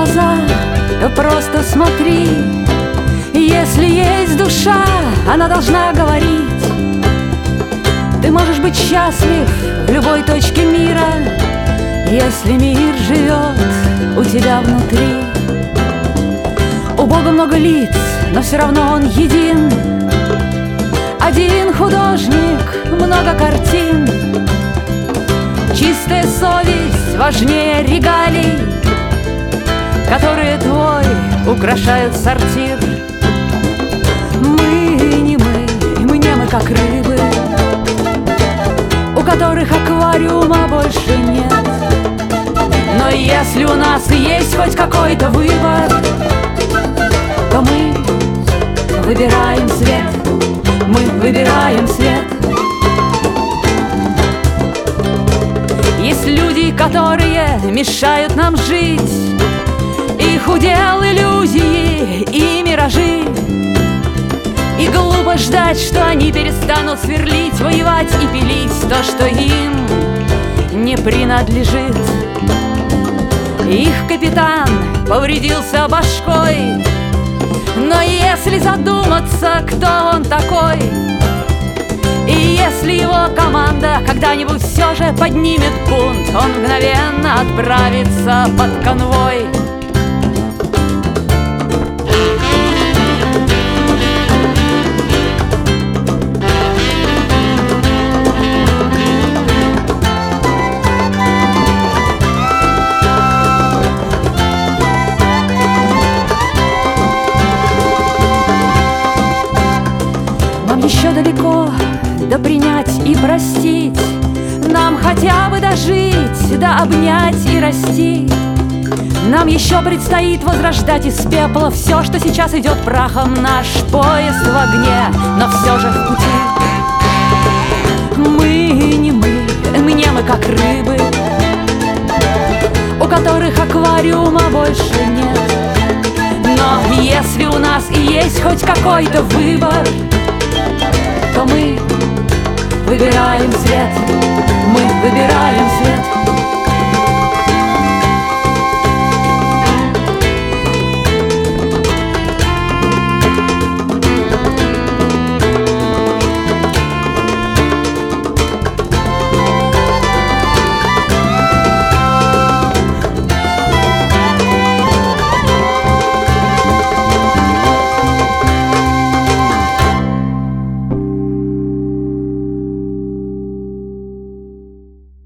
глаза, то просто смотри. Если есть душа, она должна говорить. Ты можешь быть счастлив в любой точке мира, если мир живет у тебя внутри. У Бога много лиц, но все равно Он един. Один художник, много картин. Чистая совесть важнее регалий, которые твой украшают сортир. Мы не мы как рыбы, у которых аквариума больше нет. Но если у нас есть хоть какой-то выбор, то мы выбираем свет. Мы выбираем свет. Есть люди, которые мешают нам жить. Их удел иллюзии и миражи. И глупо ждать, что они перестанут сверлить, воевать и пилить то, что им не принадлежит. Их капитан повредился башкой, но если задуматься, кто он такой, и если его команда когда-нибудь все же поднимет бунт, он мгновенно отправится под конвой. Еще далеко до принять и простить. Нам хотя бы дожить, да обнять и расти. Нам еще предстоит возрождать из пепла все, что сейчас идет прахом. Наш поезд в огне, но все же в пути. Мы не мы как рыбы, у которых аквариума больше нет. Но если у нас и есть хоть какой-то выбор, то мы выбираем свет. Мы выбираем свет.